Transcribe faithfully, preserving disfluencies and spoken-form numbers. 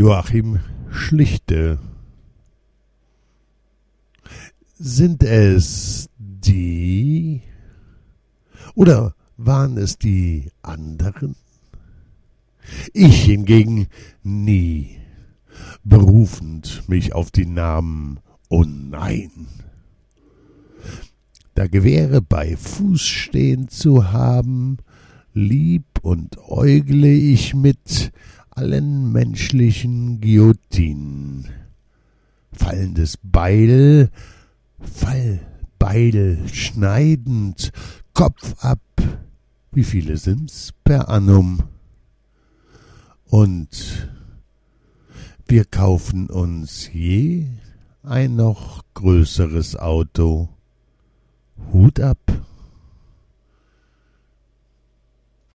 Joachim Schlichte. Sind es die oder waren es die anderen? Ich hingegen nie, berufend mich auf die Namen, oh nein. Da Gewehre bei Fuß stehen zu haben, lieb und äugle ich mit allen menschlichen Guillotinen. Fallendes Beil, Fallbeil schneidend, Kopf ab, wie viele sind's per annum? Und wir kaufen uns je ein noch größeres Auto. Hut ab.